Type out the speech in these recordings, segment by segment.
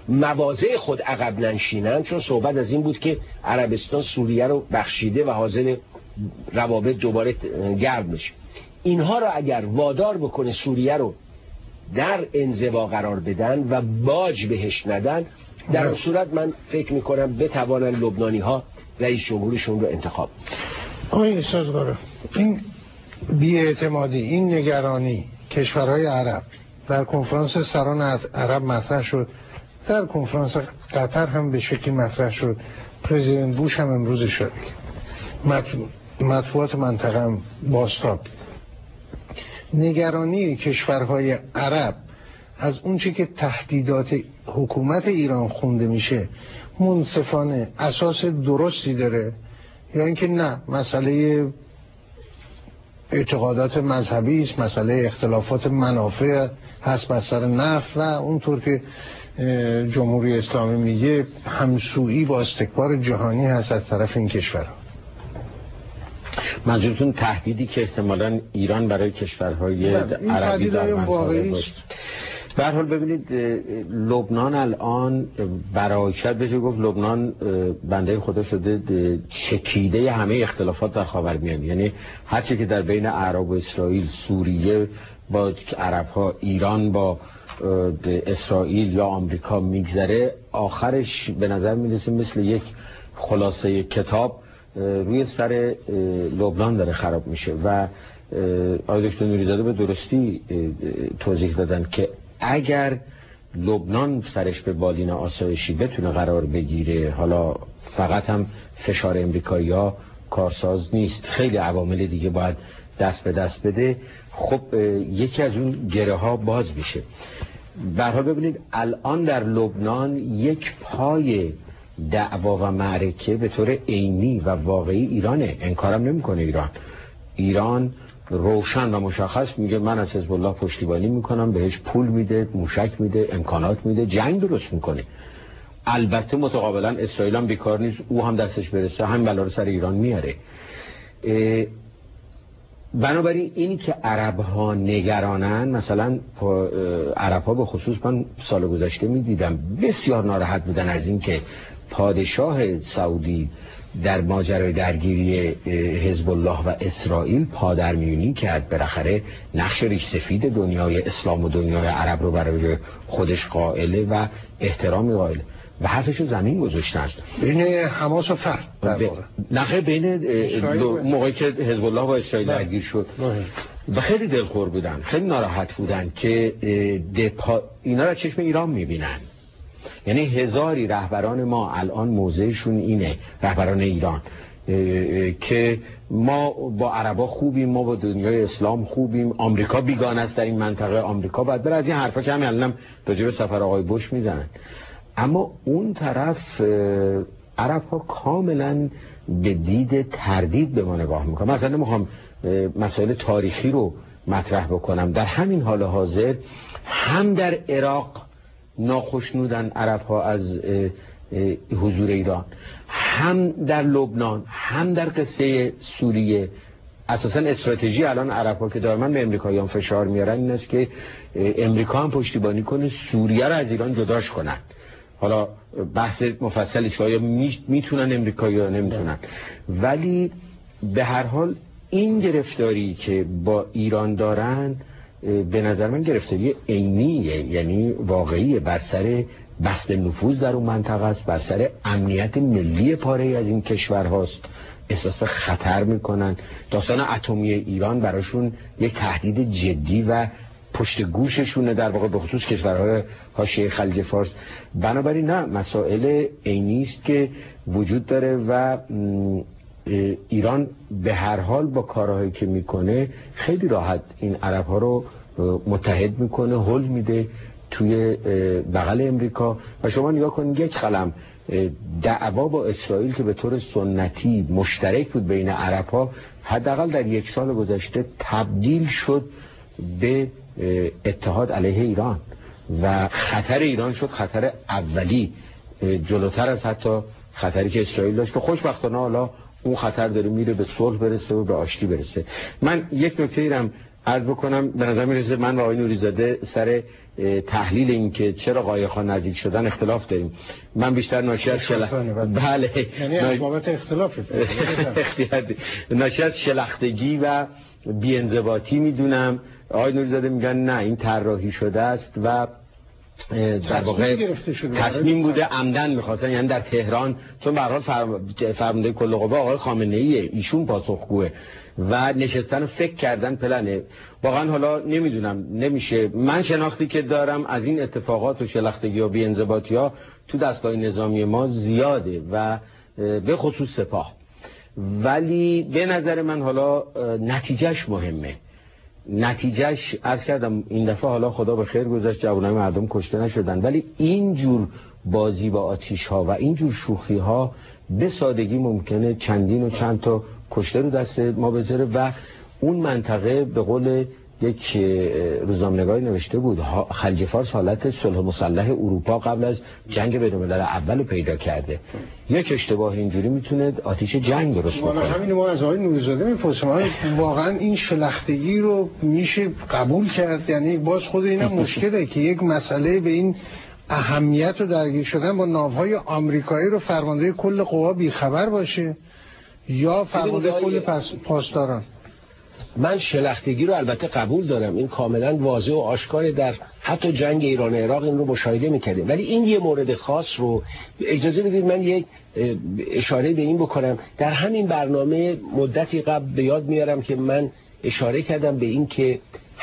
مواضع خود عقب ننشینن، چون صحبت از این بود که عربستان سوریه رو بخشیده و حاضر روابط دوباره گرم بشه. اینها رو اگر وادار بکنه سوریه رو در انزوا قرار بدن و باج بهش ندن، در اون صورت من فکر میکنم بتوانن لبنانی ها رئیس جمهورشون رو انتخاب. آقای سازگارا، این بی‌اعتمادی، این نگرانی کشورهای عرب در کنفرانس سران عرب مطرح شد، در کنفرانس قطر هم به شکلی مطرح شد، پرزیدنت بوش هم امروز شد، مطبوعات منطقه هم بازتاب. نگرانی کشورهای عرب از اونچه که تهدیدات حکومت ایران خونده میشه منصفانه اساس درستی داره یا اینکه نه مسئله اعتقادات مذهبی است، مسئله اختلافات منافع هست بر سر نفت و اونطور که جمهوری اسلامی میگه همسویی با استکبار جهانی هست از طرف این کشورها؟ منظورتون تهدیدی که احتمالاً ایران برای کشورهای عربی در منطقه باشه؟ به هر حال ببینید لبنان الان برای شاید بشه گفت لبنان بنده خدا شده چکیده همه اختلافات در خاورمیانه، یعنی هرچی که در بین عرب و اسرائیل، سوریه با عرب ها، ایران با اسرائیل یا آمریکا میگذره، آخرش به نظر میرسه مثل یک خلاصه کتاب روی سر لبنان داره خراب میشه. و آقای دکتر نوری‌زاده به درستی توضیح دادن که اگر لبنان سرش به بالین آسایشی بتونه قرار بگیره، حالا فقط هم فشار امریکایی‌ها کارساز نیست، خیلی عوامل دیگه باید دست به دست بده، خب یکی از اون گره ها باز میشه. به هر حال ببینید الان در لبنان یک پای دعوا و معرکه به طور عینی و واقعی ایرانه، انکارم نمیکنه. ایران روشن و مشخص میگه من از حزب الله پشتیبانی میکنم، بهش پول میده، موشک میده، امکانات میده، جنگ درست میکنه. البته متقابلا اسرائیل هم بیکار نیست، او هم دستش برسه همین بلا رو سر ایران میاره. بنابراین اینی که عرب ها نگرانن، مثلا عرب ها به خصوص من سال گذشته میدیدم بسیار ناراحت بودن از این که پادشاه سعودی در ماجرای درگیری حزب الله و اسرائیل پادرمیونی کرد، بالاخره نقش ریش سفید دنیای اسلام و دنیای عرب رو برای خودش قائله و احترامی قائله و حرفشو زمین گذاشتن بین حماس و فتح نخه بین موقعی که حزب الله و اسرائیل درگیر شد و خیلی دلخور بودن، خیلی ناراحت بودن که اینا را چشم ایران میبینن. یعنی هزاری رهبران ما الان موضعشون اینه، رهبران ایران، که ما با عربا خوبیم، ما با دنیای اسلام خوبیم، آمریکا بیگانه است در این منطقه، آمریکا باید بره. از این حرفا که همین الانم راجع به سفر آقای بوش میزنن. اما اون طرف عرب ها کاملا به دید تردید به ما نگاه میکنن. مثلا نمیخوام مسائل تاریخی رو مطرح بکنم، در همین حال حاضر هم در عراق ناخشنودن عرب ها از حضور ایران، هم در لبنان، هم در قصه سوریه. اساسا استراتژی الان عرب ها که دائما به امریکاییان فشار میارن این است که امریکا هم پشتیبانی کنه سوریه رو از ایران جداش کنن. حالا بحث مفصلی است که آیا میتونن امریکایی یا نمیتونن، ولی به هر حال این گرفتاری که با ایران دارن به نظر من گرفتاری عینیه، یعنی واقعیه، بر سر بسط نفوذ در اون منطقه است، بر سر امنیت ملی پاره از این کشور هاست. احساس خطر میکنن. داستان اتمی ایران براشون یک تهدید جدی و پشت گوششونه، در واقع به خصوص کشورهای حاشیه خلیج فارس. بنابراین نه، مسائل عینی است که وجود داره و ایران به هر حال با کارهایی که میکنه خیلی راحت این عرب ها رو متحد میکنه، هل میده توی بغل امریکا. و شما نگاه کنید یک قلم دعوا با اسرائیل که به طور سنتی مشترک بود بین عرب ها، حداقل در یک سال گذشته تبدیل شد به اتحاد علیه ایران و خطر ایران شد خطر اولی، جلوتر از حتی خطری که اسرائیل داشت، که خوشبختانه حالا اون خطر داره میره به صلح برسه و به آشتی برسه. من یک نکته ایرم عرض بکنم به نظر میرسه من و آقای نوری‌زاده سر تحلیل این که چرا قایق‌ها نزدیک شدن اختلاف داریم. من بیشتر ناشی از بله یعنی از بابت اختلافه ناشی از شلختگی و بی‌انضباطی میدونم. آقای نوری‌زاده میگن نه این طراحی شده است و در واقع تصمیم بوده عمدن میخواستن، یعنی در تهران، چون به هر حال فرمانده کل قوا آقای خامنه‌ای ایشون پاسخگوه و نشستن و فکر کردن پلنه. واقعا حالا نمیدونم، نمیشه، من شناختی که دارم از این اتفاقات و شلختگی و بی‌انضباطی ها تو دستگاه نظامی ما زیاده و به خصوص سپاه، ولی به نظر من حالا نتیجهش مهمه. نتیجهش عرض کردم این دفعه حالا خدا به خیر گذاشت جوانای مردم کشته نشدن، ولی این جور بازی با آتیش ها و این جور شوخی ها به سادگی ممکنه چندین و چند تا کشته رو دست ما بذاره و اون منطقه به قول یک روزنامه‌نگاری نوشته بود خلیج فارس حالت صلح مسلح اروپا قبل از جنگ بین‌الملل اول رو پیدا کرده. یک اشتباه اینجوری میتونه آتش جنگ درست بکنه. همین ما از آقای نوری‌زاده میپرسیم واقعا این شلختگی رو میشه قبول کرد؟ یعنی باز خود اینم مشکله که یک مسئله به این اهمیت و درگیر شدن با ناوهای آمریکایی رو فرمانده کل قوا بیخبر باشه یا فرمانده کل پاسداران؟ من شلختگی رو البته قبول دارم، این کاملا واضح و آشکاره، در حتی جنگ ایران عراق این رو مشاهده میکردیم، ولی این یه مورد خاص رو اجازه بدید من یک اشاره به این بکنم. در همین برنامه مدتی قبل به یاد میارم که من اشاره کردم به این که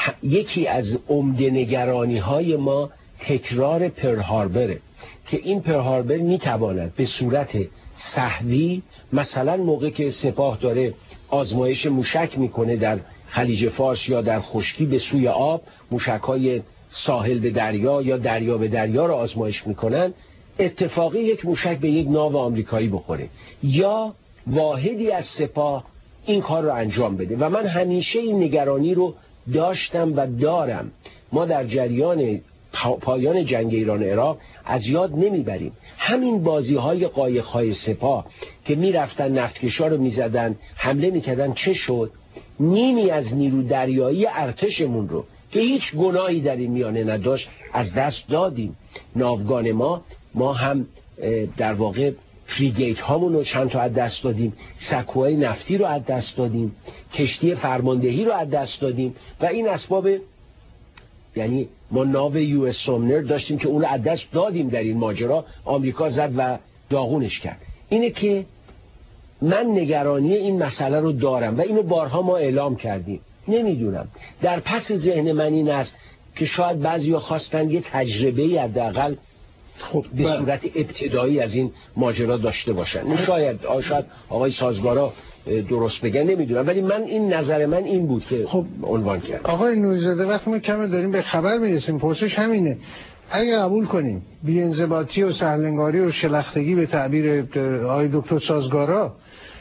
یکی از عمده نگرانی های ما تکرار پرل هاربره که این پرل هاربر میتواند به صورت سهوی، مثلا موقع که سپاه داره آزمایش موشک میکنه در خلیج فارس یا در خشکی به سوی آب، موشک‌های ساحل به دریا یا دریا به دریا رو آزمایش میکنن، اتفاقی یک موشک به یک ناو آمریکایی بخوره یا واحدی از سپاه این کار رو انجام بده و من همیشه این نگرانی رو داشتم و دارم. ما در جریان پایان جنگ ایران عراق از یاد نمیبریم همین بازی‌های قایق‌های سپاه که میرفتن نفتکشا رو میزدن، حمله میکردن، چه شد؟ نیمی از نیرو دریایی ارتشمون رو که هیچ گناهی در این میانه نداشت از دست دادیم. ناوگان ما هم در واقع فریگیت هامون رو چند تا از دست دادیم، سکوهای نفتی رو از دست دادیم، کشتی فرماندهی رو از دست دادیم و این اسباب، یعنی ما ناو یو اس سومنر داشتیم که اون رو از دست دادیم در این ماجرا، آمریکا زد و داغونش کرد. اینه که من نگرانی این مسئله رو دارم و اینو بارها ما اعلام کردیم. نمیدونم، در پس ذهن من این است که شاید بعضیا خواستن یه تجربه‌ای حداقل به صورت ابتدایی از این ماجرا داشته باشن. شاید آقای سازگارا درست بگن، نمیدونم، ولی من این نظر من این بود که عنوان کرد. آقای نوری‌زاده وقتی ما کم داریم به خبر میرسیم، پرسش همینه، اگه قبول کنیم بی‌انضباطی و سرلنگاری و شلختگی به تعبیر آقای دکتر سازگارا،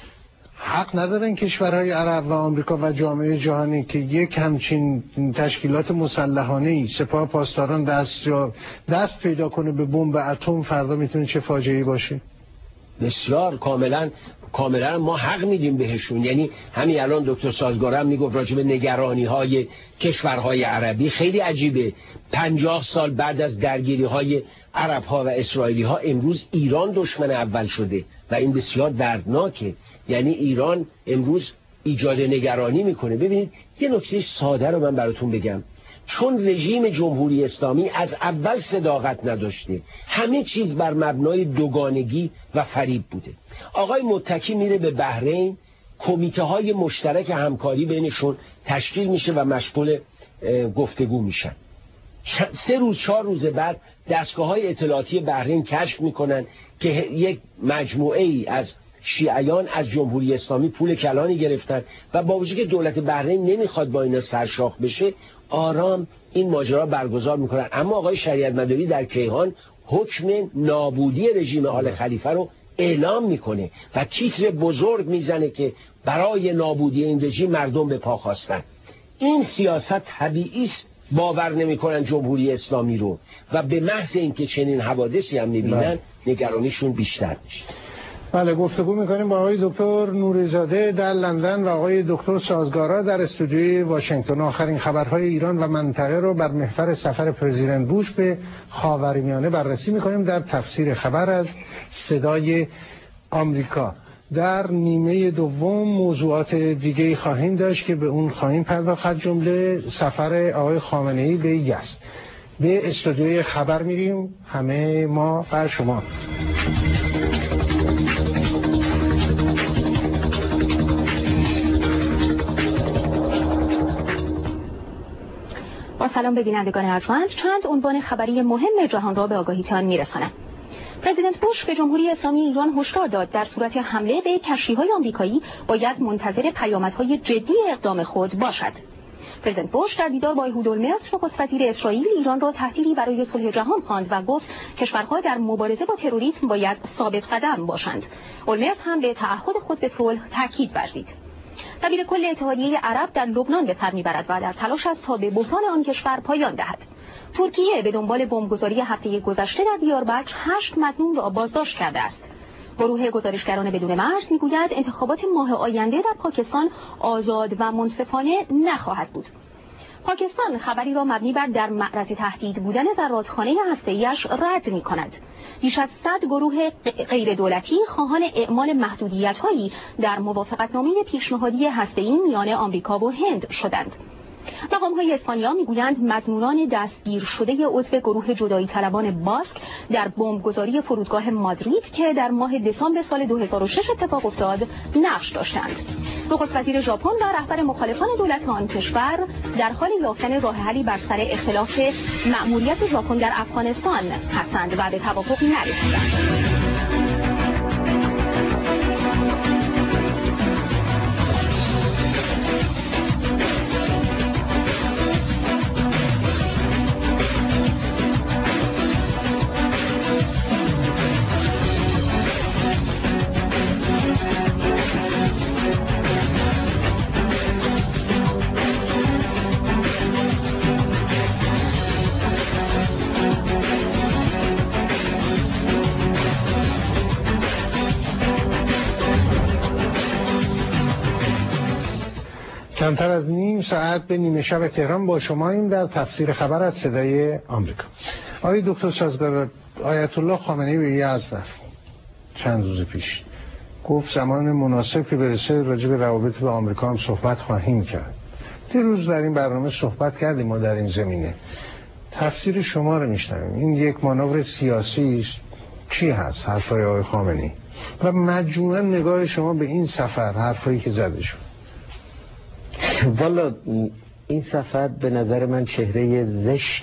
حق ندارن کشورهای عرب و آمریکا و جامعه جهانی که یک همچین تشکیلات مسلحانه‌ای سپاه پاسداران دست پیدا کنه به بمب اتم؟ فردا میتونه چه فاجعه‌ای باشه؟ بسیار کاملا ما حق میدیم بهشون. یعنی همین الان دکتر سازگارم میگفت راجع به نگرانی‌های کشورهای عربی، خیلی عجیبه 50 سال بعد از درگیری‌های عرب‌ها و اسرائیلی‌ها امروز ایران دشمن اول شده و این بسیار دردناکه. یعنی ایران امروز ایجاد نگرانی میکنه. ببینید یه نکته ساده رو من براتون بگم، چون رژیم جمهوری اسلامی از اول صداقت نداشته، همه چیز بر مبنای دوگانگی و فریب بوده. آقای متکی میره به بحرین، کمیته های مشترک همکاری بینشون تشکیل میشه و مشغول گفتگو میشن. 3-4 روز بعد دستگاه‌های اطلاعاتی بحرین کشف میکنن که یک مجموعه ای از شیعیان از جمهوری اسلامی پول کلانی گرفتن و با وجودی که دولت بحرین نمیخواد با اینا سرشاخ بشه، آرام این ماجرا برگزار میکنن. اما آقای شریعت مداری در کیهان حکم نابودی رژیم آل خلیفه رو اعلام میکنه و تیتر بزرگ میزنه که برای نابودی این رژیم مردم به پا خواستن. این سیاست طبیعی است باور نمیکنن جمهوری اسلامی رو و به محض اینکه چنین حوادثی هم میبینن نگرانیشون بیشتر میشه. بله، گفتگو میکنیم با آقای دکتر نوری‌زاده در لندن و آقای دکتر سازگارا در استودیوی واشنگتن. آخرین خبرهای ایران و منطقه رو بر محور سفر پرزیدنت بوش به خاورمیانه بررسی میکنیم در تفسیر خبر از صدای آمریکا. در نیمه دوم موضوعات دیگه خواهیم داشت که به اون خواهیم پرداخت، جمله سفر آقای خامنه‌ای به یزد. به استودیوی خبر میریم، همه ما و شما. با سلام به بینندگان ارجمند، چند عنوان خبری مهم جهان را به آگاهیتان میرسانم. پرزیدنت بوش به جمهوری اسلامی ایران هشدار داد در صورت حمله به کشتی‌های آمریکایی باید منتظر پیامدهای جدی اقدام خود باشد. پرزیدنت بوش در دیدار با ایهود اولمرت نخست وزیر اسرائیل ایران را تهدیدی برای صلح جهان خواند و گفت کشورها در مبارزه با تروریسم باید ثابت قدم باشند. اولمرت هم به تعهد خود به صلح تاکید ورزید. دبیر کل اتحادیه عرب در لبنان به سر میبرد و در تلاش است تا به بحران آن کشور پایان دهد. ترکیه به دنبال بمبگذاری هفته گذشته در دیاربکر 8 مظنون را بازداشت کرده است. گروه گزارشگران بدون مرز میگوید انتخابات ماه آینده در پاکستان آزاد و منصفانه نخواهد بود. پاکستان خبری را مبنی بر در معرض تهدید بودن ذراتخانه هسته‌ای‌اش رد می‌کند. بیش از 100 گروه غیر دولتی خواهان اعمال محدودیت‌هایی در موافقتنامه پیشنهادی هسته‌ای میان آمریکا و هند شدند. مقام‌های اسپانیا میگویند مظنونان دستگیر شده عضو گروه جدایی طلبان باسک در بمبگذاری فرودگاه مادرید که در ماه دسامبر سال 2006 اتفاق افتاد نقش داشتند. نخست وزیر ژاپن و رهبر مخالفان دولت آن کشور در حال یافتن راه حلی بر سر اختلاف مأموریت ژاپن در افغانستان هستند و به توافقی نرسیدند. کمتر از نیم ساعت به نیمه شب تهران با شماییم در تفسیر خبر از صدای آمریکا. آقای دکتر سازگار، آیت الله خامنه‌ای به یزد رفت چند روز پیش، گفت زمان مناسب که برسه راجع به روابط با آمریکا هم صحبت خواهیم کرد. دیروز در این برنامه صحبت کردیم ما در این زمینه. تفسیر شما رو میشنویم. این یک مانور سیاسی است؟ چی هست حرفای آقای خامنه‌ای و مجموعاً نگاه شما به این سفر، حرفایی که زده شد؟ والا این سفر به نظر من چهره زشت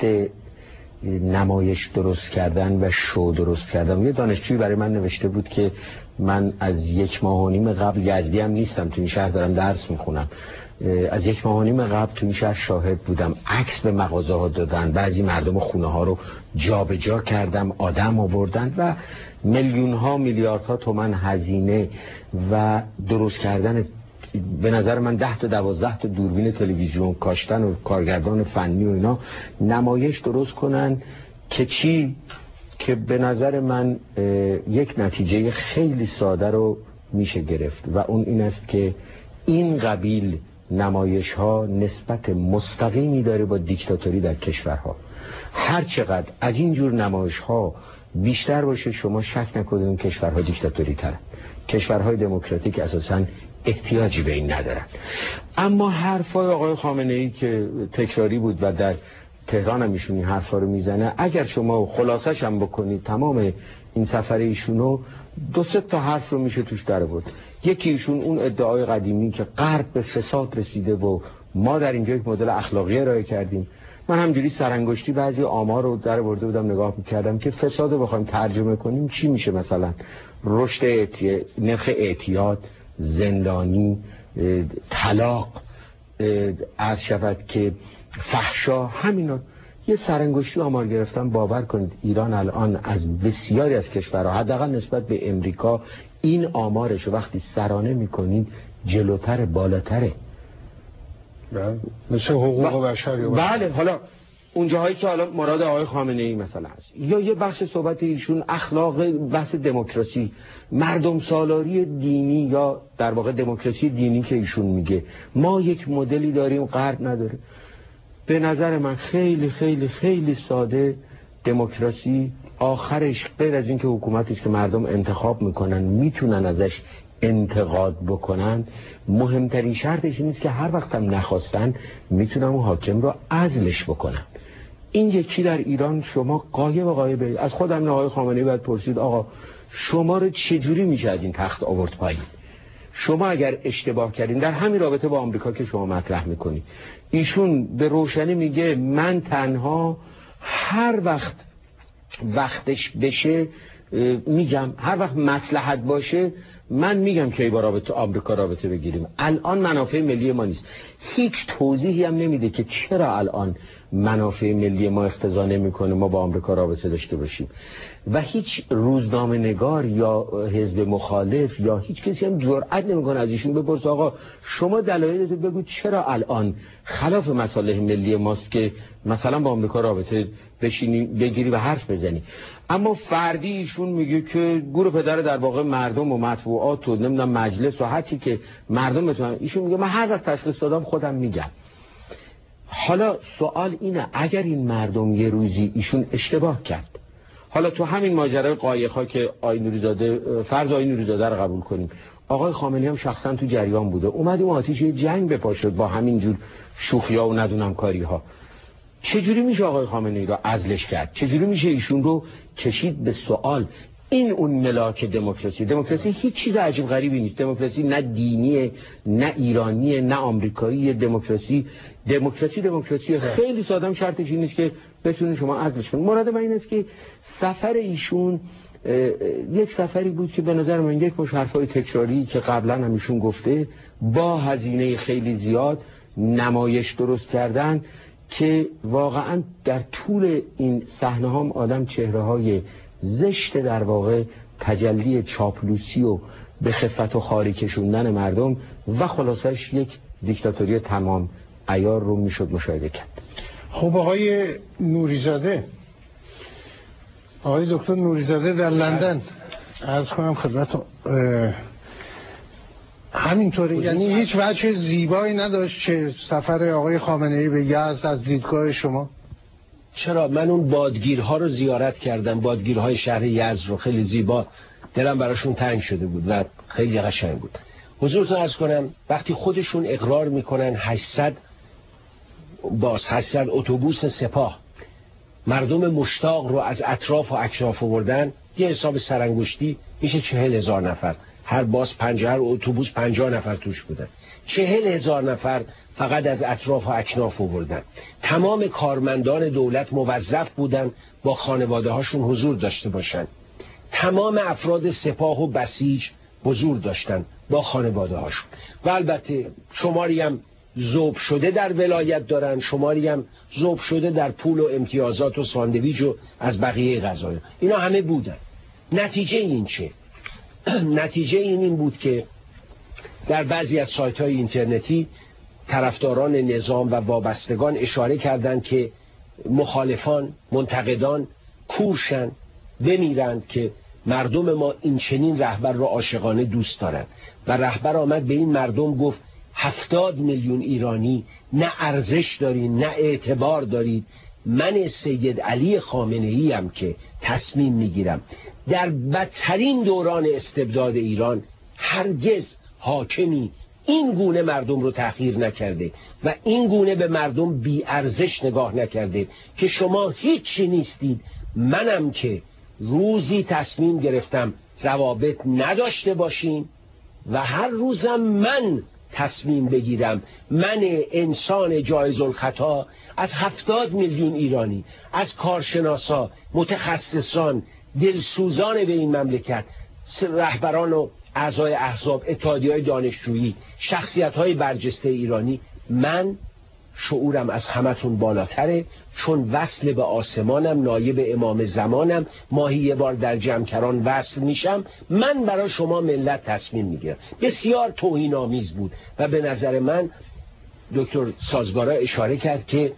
نمایش درست کردن و شو درست کردن. یه دانشجویی برای من نوشته بود که من از 1.5 ماه قبل، یزدی هم نیستم، تو این شهر دارم درس میخونم، از 1.5 ماه قبل تو این شهر شاهد بودم. عکس به مغازه ها دادن، بعضی مردم خونه ها رو جابجا کردم، آدم آوردن و میلیون ها میلیاردها تومان هزینه و درست کردن به نظر من 10 تا 12 تا دوربین تلویزیون کاشتن و کارگردان فنی و اینا نمایش درست کنن که چی؟ که به نظر من یک نتیجه خیلی ساده رو میشه گرفت و اون این است که این قبیل نمایش ها نسبت مستقیمی داره با دیکتاتوری در کشورها. هر چقدر از این جور نمایش ها بیشتر باشه شما شک نکنید اون کشورها دیکتاتوری ترن. کشورهای دموکراتیک اساساً احتیاجی به این ندارن. اما حرفای آقای خامنه‌ای که تکراری بود و در تهران هم ایشون این حرفا رو میزنه، اگر شما خلاصش هم بکنید تمام این سفر ایشونو 2-3 تا حرف رو میشه توش در آورد. یکی ایشون اون ادعای قدیمی که غرب به فساد رسیده و ما در اینجا یک مدل اخلاقی ارائه کردیم. من همجوری سرانگشتی بعضی آمار رو در آورده بودم نگاه میکردم که فساد رو بخوایم ترجمه کنیم چی میشه. مثلا رشد نرخ اعتیاد، زندانی، طلاق، عرض شود که فحشا، همینا. یه سرانگشتی آمار گرفتم، باور کنید ایران الان از بسیاری از کشورها حداقل نسبت به امریکا این آمارش وقتی سرانه میکنید جلوتر، بالاتره. مثل حقوق بشر. بله. حالا اونجاهایی که حالا مراد آقای خامنه‌ای مثلا هست، یا یه بخش صحبت ایشون اخلاق، بحث دموکراسی، مردم سالاری دینی، یا در واقع دموکراسی دینی که ایشون میگه ما یک مدلی داریم غرب نداره. به نظر من خیلی خیلی خیلی ساده دموکراسی آخرش غیر از اینکه حکومتش که مردم انتخاب میکنن میتونن ازش انتقاد بکنن، مهمترین شرطش این است که هر وقت هم نخواستن میتونن اون حاکم رو عزلش بکنن. این یکی در ایران شما قایب قایب از خودم آقای خامنه‌ای باید پرسید آقا شما رو چجوری میشه از این تخت آورد پایین؟ شما اگر اشتباه کردین در همین رابطه با آمریکا که شما مطرح میکنی، ایشون به روشنی میگه من تنها هر وقتش بشه میگم، هر وقت مصلحت باشه من میگم که با آمریکا رابطه بگیریم. الان منافع ملی ما نیست. هیچ توضیحی هم نمیده که چرا الان منافع ملی ما اقتضا نمیکنه ما با آمریکا رابطه داشته باشیم، و هیچ روزنامه نگار یا حزب مخالف یا هیچ کسی هم جرئت نمیکنه از ایشون بپرسه آقا شما دلایلتو بگو چرا الان خلاف مصالح ملی ماست که مثلا با آمریکا رابطه بشینی بگیری و حرف بزنی. اما فردی ایشون میگه که گور پدر در واقع مردم و مطبوعات و نمیدونم مجلس و هر چی که مردم بتونن، ایشون میگه من هر وقت تشخیص دادم خودم میگم. حالا سوال اینه اگر این مردم یه روزی ایشون اشتباه کرد، حالا تو همین ماجرای قایق‌ها که آقای نوری‌زاده، فرض آقای نوری‌زاده رو قبول کنیم، آقای خامنه‌ای هم شخصا تو جریان بوده، اومدیم آتیش جنگ بپا شد با همین جور شوخی‌ها و ندونم کاری‌ها، چجوری میشه آقای خامنه‌ای رو عزلش کرد؟ چجوری میشه ایشون رو کشید به سوال؟ این اون ملاک دموکراسی هیچ چیز عجیب غریبی نیست. دموکراسی نه دینیه، نه ایرانیه، نه آمریکاییه. دموکراسی خیلی ساده. شرطش این نیست که بتونه شما عزلش کنید. مراد من این است که سفر ایشون یک سفری بود که به نظر من یک مش حرفای تکراری که قبلا هم ایشون گفته با هزینه خیلی زیاد نمایش درست کردن که واقعا در طول این صحنه هم آدم چهره‌های زشت در واقع تجلی چاپلوسی و به خفت و خاری کشوندن مردم و خلاصش یک دیکتاتوری تمام عیار رو میشد مشاهده کرد. خب آقای نوری‌زاده، آقای دکتر نوری‌زاده در لندن عرض کنم خدمت همینطوری، یعنی هیچ وجه زیبایی نداشت چه سفر آقای خامنه‌ای به یزد از دیدگاه شما؟ چرا؟ من اون بادگیرها رو زیارت کردم، بادگیرهای شهر یزد رو، خیلی زیبا، دلم براشون تنگ شده بود و خیلی قشنگ بود. حضورتون عرض کنم وقتی خودشون اقرار میکنن 800 اتوبوس سپاه مردم مشتاق رو از اطراف و اکناف آوردن، یه حساب سرانگشتی میشه 40,000 نفر، هر اتوبوس 50 نفر توش بودن، 40,000 نفر فقط از اطراف و اکناف آوردن. تمام کارمندان دولت موظف بودن با خانواده هاشون حضور داشته باشن، تمام افراد سپاه و بسیج حضور داشتن با خانواده هاشون، و البته شماری هم ذوب شده در ولایت دارن، شماری هم ذوب شده در پول و امتیازات و ساندویچ و از بقیه غذایا، اینا همه بودن. نتیجه این چه؟ نتیجه این بود که در بعضی از سایت‌های اینترنتی طرفداران نظام و وابستگان اشاره کردند که مخالفان، منتقدان کورشن، بمیرند که مردم ما این چنین رهبر را عاشقانه دوست دارند. و رهبر آمد به این مردم گفت 70 میلیون ایرانی نه ارزش دارید نه اعتبار دارید، من سید علی خامنه‌ای ام که تصمیم میگیرم. در بدترین دوران استبداد ایران هرگز حاکمی این گونه مردم رو تحقیر نکرده و این گونه به مردم بی ارزش نگاه نکرده که شما هیچی نیستید. منم که روزی تصمیم گرفتم روابط نداشته باشیم و هر روزم من تصمیم بگیرم، من انسان جایز الخطا، از 70 میلیون ایرانی، از کارشناسا، متخصصان، دلسوزان به این مملکت، رهبران و اعضای احزاب، اتحادیه‌های دانشجویی، شخصیت‌های برجسته ایرانی، من شعورم از همتون بالاتره، چون وصل به آسمانم، نایب امام زمانم، ماهی یه بار در جمکران وصل میشم، من برای شما ملت تصمیم میگیرم. بسیار توهین‌آمیز بود و به نظر من دکتر سازگارا اشاره کرد که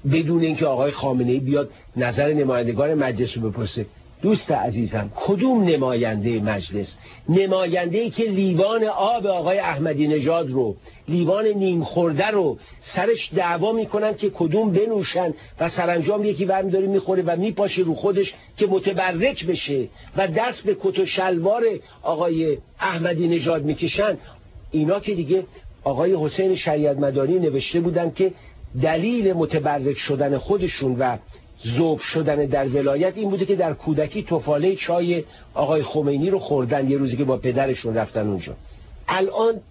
بدون اینکه آقای خامنه‌ای بیاد نظر نمایندگان مجلس رو بپرسه. دوست عزیزم، کدوم نماینده مجلس؟ نماینده‌ای که لیوان آب آقای احمدی نژاد رو، لیوان نیم خورده رو سرش دعوا میکنن که کدوم بنوشن و سرانجام یکی برمی‌داره میخوره و میپاشه رو خودش که متبرک بشه و دست به کت و شلوار آقای احمدی نژاد میکشن. اینا که دیگه آقای حسین شریعت مداری نوشته بودن که دلیل متبرک شدن خودشون و ذوب شدن در ولایت این بوده که در کودکی تفاله چای آقای خمینی رو خوردن یه روزی که با پدرشون رفتن اونجا. الان